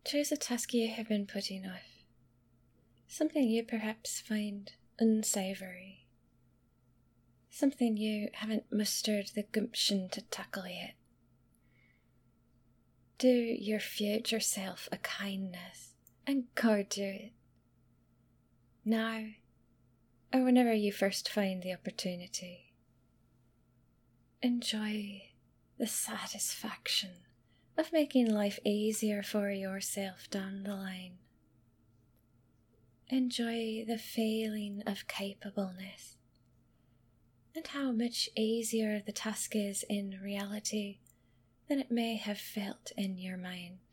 Choose a task you have been putting off, something you perhaps find unsavoury, something you haven't mustered the gumption to tackle yet. Do your future self a kindness and go do it. Now, or whenever you first find the opportunity. Enjoy the satisfaction of making life easier for yourself down the line. Enjoy the feeling of capableness and how much easier the task is in reality than it may have felt in your mind.